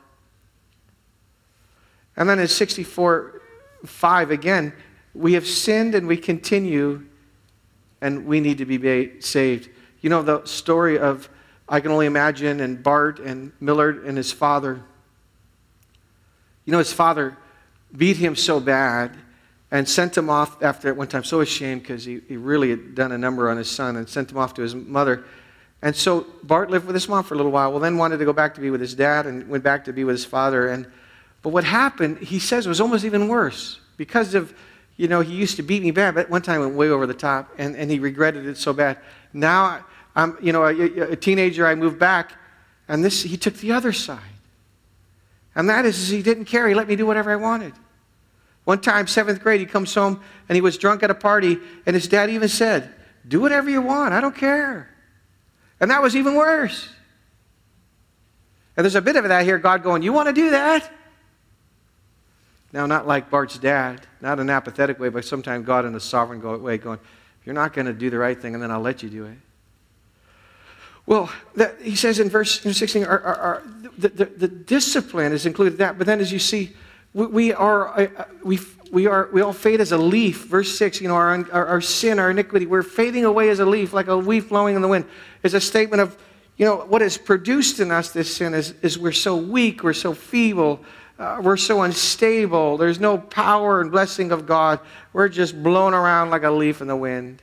And then in sixty-four five, again, we have sinned and we continue and we need to be saved. You know the story of, I can only imagine, and Bart and Millard and his father. You know, his father beat him so bad and sent him off after at one time, so ashamed because he, he really had done a number on his son, and sent him off to his mother. And so Bart lived with his mom for a little while, well then wanted to go back to be with his dad and went back to be with his father. And But what happened, he says, was almost even worse. Because of, you know, he used to beat me bad, but one time went way over the top, and, and he regretted it so bad. Now, I'm, you know, a, a teenager, I moved back, and this he took the other side. And that is, is he didn't care. He let me do whatever I wanted. One time, seventh grade, he comes home and he was drunk at a party, and his dad even said, do whatever you want, I don't care. And that was even worse. And there's a bit of that here, God going, you want to do that? Now, not like Bart's dad, not in an apathetic way, but sometimes God in a sovereign way going, you're not going to do the right thing, and then I'll let you do it. Well, that, he says in verse sixteen, our, our, our, the, the, the discipline is included that, but then as you see, we, we are uh, we we are we all fade as a leaf. Verse six, you know, our, our our sin, our iniquity, we're fading away as a leaf, like a leaf blowing in the wind. Is a statement of, you know, what is produced in us. This sin is is we're so weak, we're so feeble, uh, we're so unstable. There's no power and blessing of God. We're just blown around like a leaf in the wind.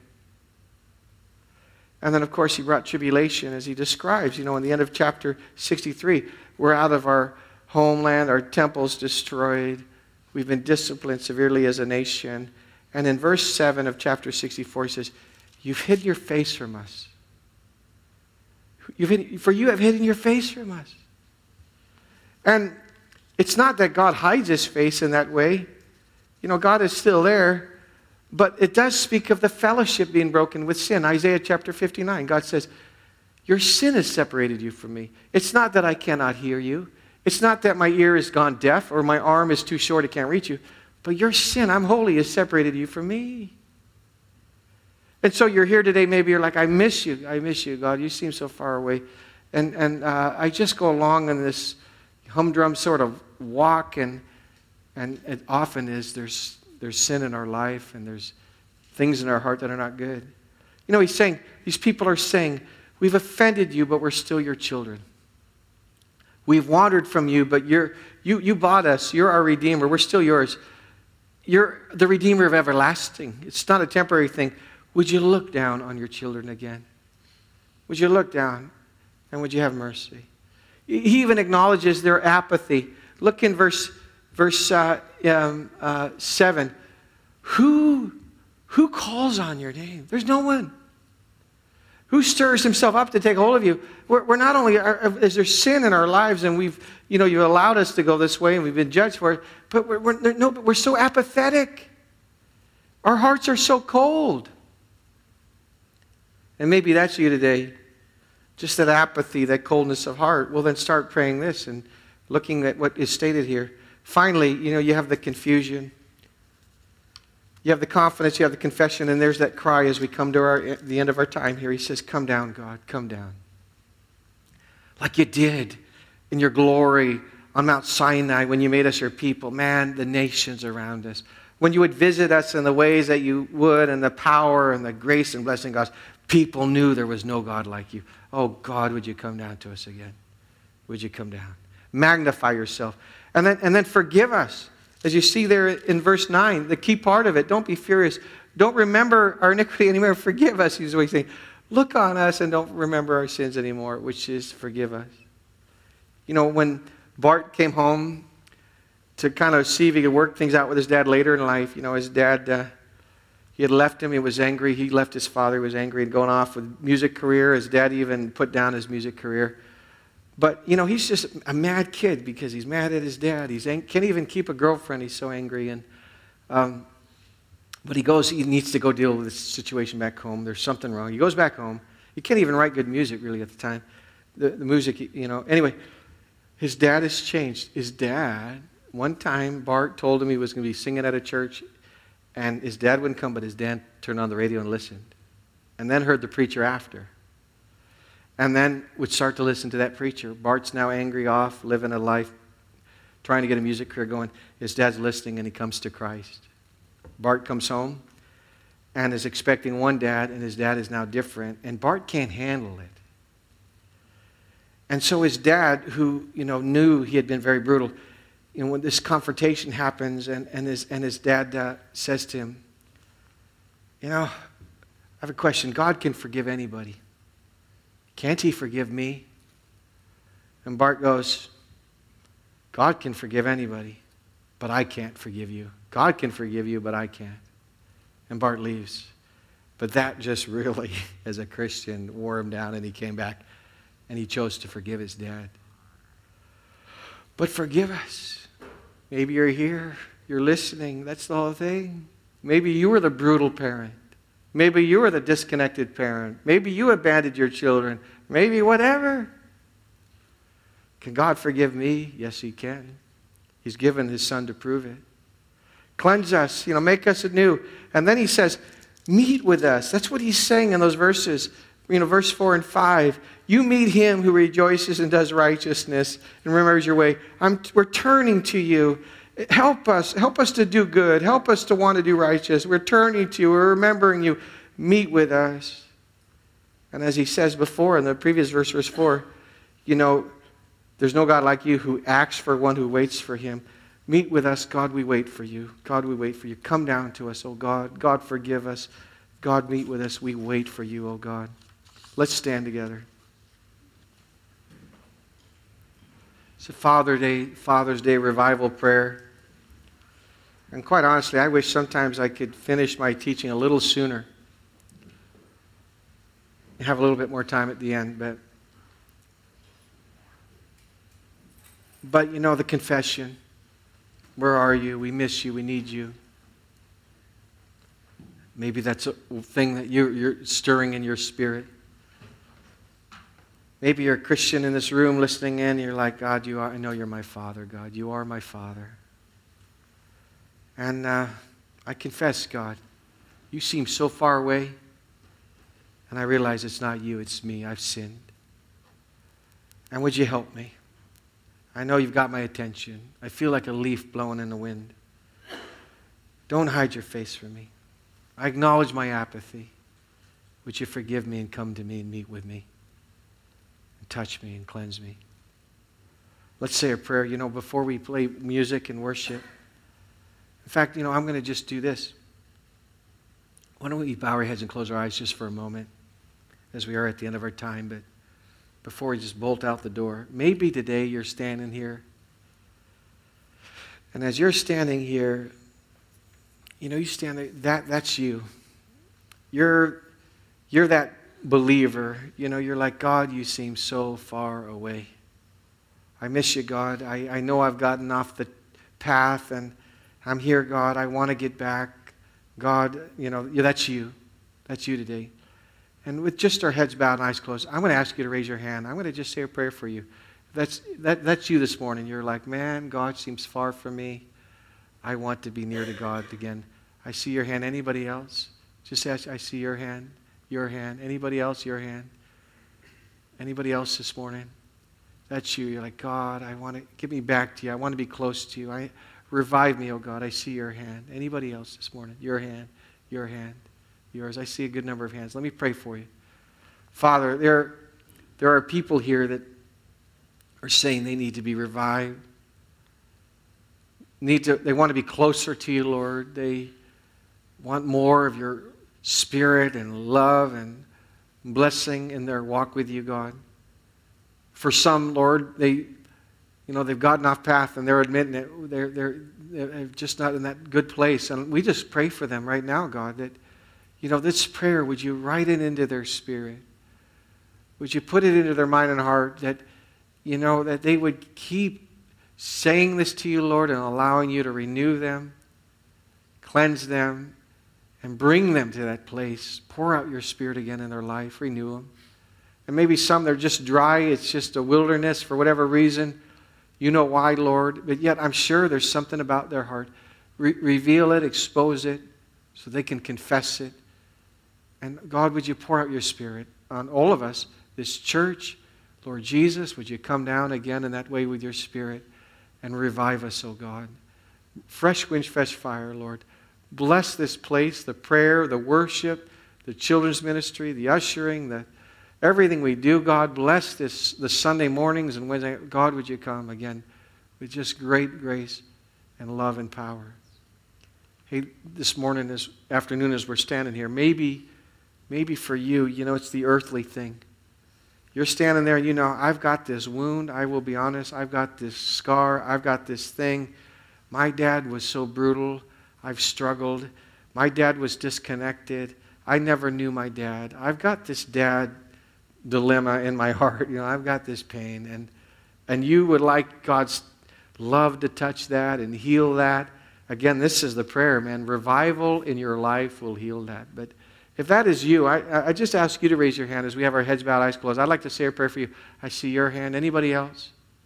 And then, of course, he brought tribulation, as he describes. You know, in the end of chapter sixty-three, we're out of our homeland, our temples destroyed. We've been disciplined severely as a nation. And in verse seven of chapter sixty-four, he says, you've hid your face from us. You've hid, for you have hidden your face from us. And it's not that God hides his face in that way. You know, God is still there. But it does speak of the fellowship being broken with sin. Isaiah chapter fifty-nine, God says, your sin has separated you from me. It's not that I cannot hear you. It's not that my ear has gone deaf or my arm is too short, it can't reach you. But your sin, I'm holy, has separated you from me. And so you're here today, maybe you're like, I miss you. I miss you, God. You seem so far away. And, and uh, I just go along in this humdrum sort of walk, and, and it often is there's There's sin in our life, and there's things in our heart that are not good. You know, he's saying, these people are saying, we've offended you, but we're still your children. We've wandered from you, but you're, you, you bought us. You're our Redeemer. We're still yours. You're the Redeemer of everlasting. It's not a temporary thing. Would you look down on your children again? Would you look down, and would you have mercy? He even acknowledges their apathy. Look in verse Verse uh, um, uh, seven, who, who calls on your name? There's no one. Who stirs himself up to take hold of you? We're, we're not only, are, is there sin in our lives, and we've, you know, you allowed us to go this way, and we've been judged for it, but we're, we're, no, but we're so apathetic. Our hearts are so cold. And maybe that's you today. Just that apathy, that coldness of heart. Well, then start praying this and looking at what is stated here. Finally, you know, you have the confusion. You have the confidence, you have the confession, and there's that cry as we come to our, the end of our time here. He says, come down, God, come down. Like you did in your glory on Mount Sinai when you made us your people. Man, the nations around us. When you would visit us in the ways that you would, and the power and the grace and blessing God, people knew there was no God like you. Oh, God, would you come down to us again? Would you come down? Magnify yourself. And then, and then forgive us. As you see there in verse nine, the key part of it, don't be furious. Don't remember our iniquity anymore. Forgive us, he's always saying. Look on us and don't remember our sins anymore, which is forgive us. You know, when Bart came home to kind of see if he could work things out with his dad later in life. You know, his dad, uh, he had left him. He was angry. He left his father. He was angry and going off with music career. His dad even put down his music career. But, you know, he's just a mad kid because he's mad at his dad. He ang- can't even keep a girlfriend. He's so angry. And um, But he goes, he needs to go deal with this situation back home. There's something wrong. He goes back home. He can't even write good music, really, at the time. The, the music, you know. Anyway, his dad has changed. His dad, one time, Bart told him he was going to be singing at a church, and his dad wouldn't come, but his dad turned on the radio and listened. And then heard the preacher after. And then would start to listen to that preacher. Bart's now angry off, living a life, trying to get a music career going. His dad's listening, and he comes to Christ. Bart comes home and is expecting one dad, and his dad is now different, and Bart can't handle it. And so his dad, who, you know, knew he had been very brutal, you know, when this confrontation happens, and, and, his, and his dad uh, says to him, you know, I have a question. God can forgive anybody. Can't he forgive me? And Bart goes, God can forgive anybody, but I can't forgive you. God can forgive you, but I can't. And Bart leaves. But that just really, as a Christian, wore him down, and he came back and he chose to forgive his dad. But forgive us. Maybe you're here, you're listening, that's the whole thing. Maybe you were the brutal parent. Maybe you were the disconnected parent. Maybe you abandoned your children. Maybe whatever. Can God forgive me? Yes, he can. He's given his son to prove it. Cleanse us, you know, make us anew. And then he says, meet with us. That's what he's saying in those verses. You know, verse four and five. You meet him who rejoices and does righteousness and remembers your way. I'm, we're turning to you. Help us. Help us to do good. Help us to want to do righteous. We're turning to you. We're remembering you. Meet with us. And as he says before in the previous verse, verse four, you know, there's no God like you who acts for one who waits for him. Meet with us. God, we wait for you. God, we wait for you. Come down to us, oh God. God, forgive us. God, meet with us. We wait for you, oh God. Let's stand together. It's a Father Day, Father's Day revival prayer. And quite honestly, I wish sometimes I could finish my teaching a little sooner. Have a little bit more time at the end, but but you know, the confession. Where are you? We miss you. We need you. Maybe that's a thing that you're, you're stirring in your spirit. Maybe you're a Christian in this room listening in. You're like, God, you are. I know you're my Father, God. You are my Father. And uh, I confess, God, you seem so far away. And I realize it's not you, it's me. I've sinned. And would you help me? I know you've got my attention. I feel like a leaf blowing in the wind. Don't hide your face from me. I acknowledge my apathy. Would you forgive me and come to me and meet with me? And touch me and cleanse me. Let's say a prayer, you know, before we play music and worship. In fact, you know, I'm going to just do this. Why don't we bow our heads and close our eyes just for a moment as we are at the end of our time, but before we just bolt out the door. Maybe today you're standing here. And as you're standing here, you know, you stand there, that, that's you. You're, you're that believer. You know, you're like, God, you seem so far away. I miss you, God. I, I know I've gotten off the path, and I'm here, God. I want to get back. God, you know, yeah, that's you. That's you today. And with just our heads bowed and eyes closed, I'm going to ask you to raise your hand. I'm going to just say a prayer for you. That's, that, that's you this morning. You're like, man, God seems far from me. I want to be near to God again. I see your hand. Anybody else? Just say, I see your hand, your hand. Anybody else, your hand? Anybody else this morning? That's you. You're like, God, I want to get me back to you. I want to be close to you. I revive me, oh God. I see your hand. Anybody else this morning? Your hand, your hand. Yours. I see a good number of hands. Let me pray for you. Father, there, there are people here that are saying they need to be revived. Need to, they want to be closer to you, Lord. They want more of your spirit and love and blessing in their walk with you, God. For some, Lord, they, you you know, they've gotten off path and they're admitting it. They're, they're, they're just not in that good place. And we just pray for them right now, God, that, you know, this prayer, would you write it into their spirit? Would you put it into their mind and heart that, you know, that they would keep saying this to you, Lord, and allowing you to renew them, cleanse them, and bring them to that place. Pour out your Spirit again in their life. Renew them. And maybe some, they're just dry. It's just a wilderness for whatever reason. You know why, Lord. But yet I'm sure there's something about their heart. Re- reveal it, expose it, so they can confess it. And God, would you pour out your Spirit on all of us, this church. Lord Jesus, would you come down again in that way with your Spirit and revive us, oh God. Fresh wind, fresh fire, Lord. Bless this place, the prayer, the worship, the children's ministry, the ushering, the everything we do, God. Bless this the Sunday mornings and Wednesday. God, would you come again with just great grace and love and power. Hey, this morning, this afternoon as we're standing here, maybe, maybe for you, you know, it's the earthly thing. You're standing there and you know, I've got this wound. I will be honest. I've got this scar. I've got this thing. My dad was so brutal. I've struggled. My dad was disconnected. I never knew my dad. I've got this dad dilemma in my heart. You know, I've got this pain. And, and you would like God's love to touch that and heal that. Again, this is the prayer, man. Revival in your life will heal that. But if that is you, I, I just ask you to raise your hand as we have our heads bowed, eyes closed. I'd like to say a prayer for you. I see your hand. Anybody else?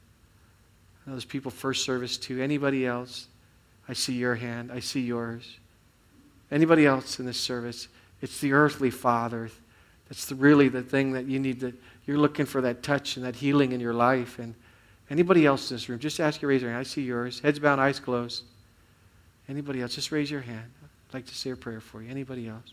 I know there's people first service too. Anybody else? I see your hand. I see yours. Anybody else in this service? It's the earthly father. That's the, really the thing that you need to, you're looking for that touch and that healing in your life. And anybody else in this room, just ask you to raise your hand. I see yours. Heads bowed, eyes closed. Anybody else? Just raise your hand. I'd like to say a prayer for you. Anybody else?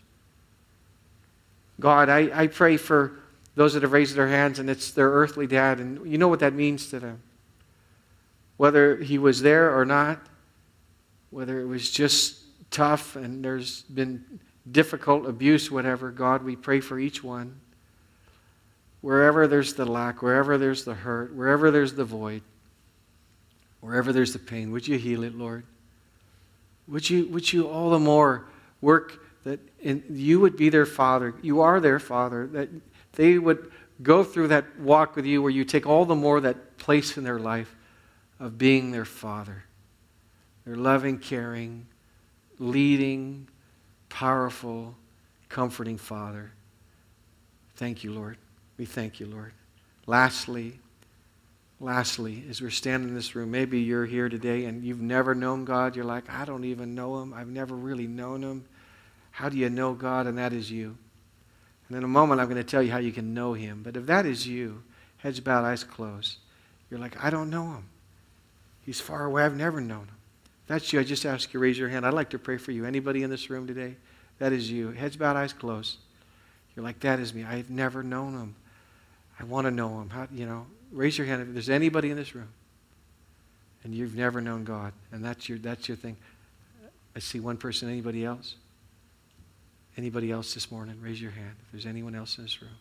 God, I, I pray for those that have raised their hands and it's their earthly dad. And you know what that means to them. Whether he was there or not, whether it was just tough and there's been difficult abuse, whatever, God, we pray for each one. Wherever there's the lack, wherever there's the hurt, wherever there's the void, wherever there's the pain, would you heal it, Lord? Would you, would you all the more work that in, you would be their father. You are their father. That they would go through that walk with you where you take all the more that place in their life of being their father. Their loving, caring, leading, powerful, comforting Father. Thank you, Lord. We thank you, Lord. Lastly, lastly, as we're standing in this room, maybe you're here today and you've never known God. You're like, I don't even know Him. I've never really known Him. How do you know God? And that is you. And in a moment, I'm going to tell you how you can know Him. But if that is you, heads bowed, eyes closed, you're like, I don't know Him. He's far away. I've never known Him. If that's you, I just ask you to raise your hand. I'd like to pray for you. Anybody in this room today? That is you. Heads bowed, eyes closed. You're like, that is me. I've never known Him. I want to know Him. How, you know, raise your hand if there's anybody in this room and you've never known God, and that's your that's your thing. I see one person. Anybody else? Anybody else this morning? Raise your hand if there's anyone else in this room.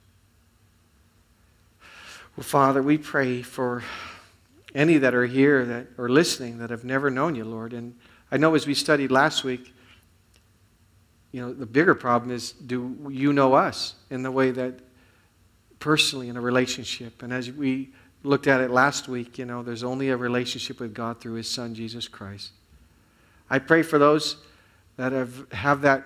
Well, Father, we pray for any that are here that are listening that have never known you, Lord. And I know as we studied last week, you know, the bigger problem is, do you know us in the way that personally in a relationship? And as we looked at it last week, you know, there's only a relationship with God through His Son, Jesus Christ. I pray for those that have, have that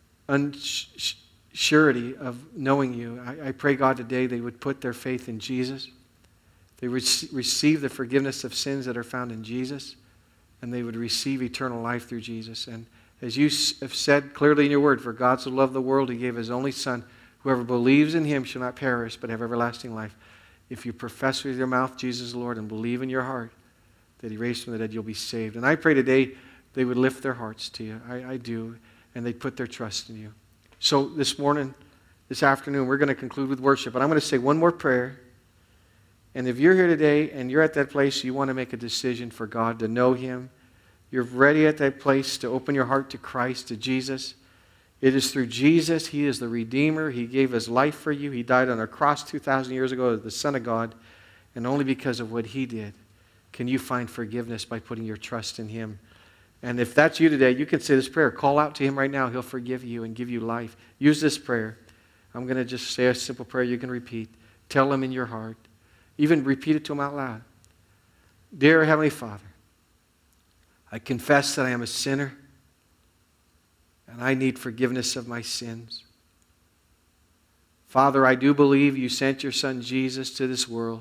unsurety of knowing you. I, I pray, God, today they would put their faith in Jesus. They would receive the forgiveness of sins that are found in Jesus, and they would receive eternal life through Jesus. And as you have said clearly in your word, for God so loved the world, He gave His only Son. Whoever believes in Him shall not perish, but have everlasting life. If you profess with your mouth Jesus is Lord and believe in your heart that He raised from the dead, you'll be saved. And I pray today they would lift their hearts to you. I, I do. And they'd put their trust in you. So this morning, this afternoon, we're going to conclude with worship. But I'm going to say one more prayer. And if you're here today and you're at that place, you want to make a decision for God, to know Him, you're ready at that place to open your heart to Christ, to Jesus. It is through Jesus. He is the Redeemer. He gave His life for you. He died on a cross two thousand years ago as the Son of God. And only because of what He did can you find forgiveness by putting your trust in him? And if that's you today, you can say this prayer. Call out to him right now. He'll forgive you and give you life. Use this prayer. I'm going to just say a simple prayer you can repeat. Tell him in your heart. Even repeat it to him out loud. Dear Heavenly Father, I confess that I am a sinner and I need forgiveness of my sins. Father, I do believe you sent your son Jesus to this world.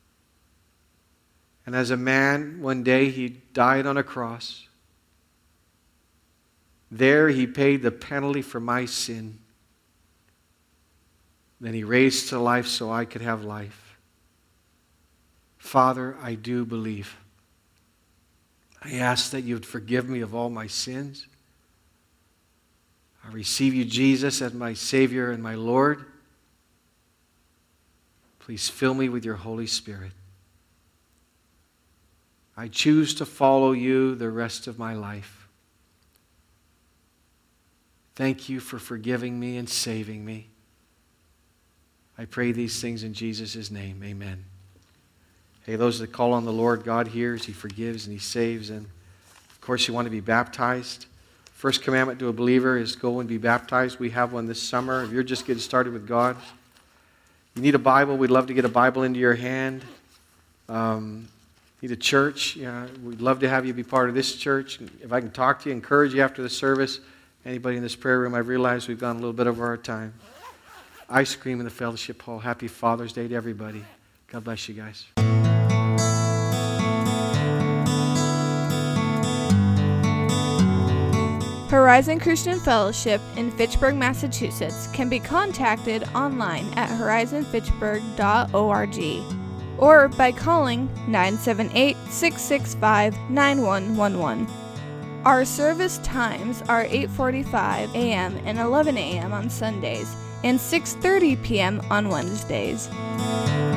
And as a man, one day he died on a cross. There he paid the penalty for my sin. Then he raised to life so I could have life. Father, I do believe. I ask that you would forgive me of all my sins. I receive you, Jesus, as my Savior and my Lord. Please fill me with your Holy Spirit. I choose to follow you the rest of my life. Thank you for forgiving me and saving me. I pray these things in Jesus' name. Amen. Hey, those that call on the Lord, God hears, he forgives, and he saves. And of course, you want to be baptized. First commandment to a believer is go and be baptized. We have one this summer. If you're just getting started with God, you need a Bible. We'd love to get a Bible into your hand. Um, need a church. Yeah, we'd love to have you be part of this church. If I can talk to you, encourage you after the service. Anybody in this prayer room, I realize we've gone a little bit over our time. Ice cream in the fellowship hall. Happy Father's Day to everybody. God bless you guys. Horizon Christian Fellowship in Fitchburg, Massachusetts can be contacted online at horizon fitchburg dot org or by calling nine seven eight, six six five, nine one one one. Our service times are eight forty-five a.m. and eleven a.m. on Sundays and six thirty p.m. on Wednesdays.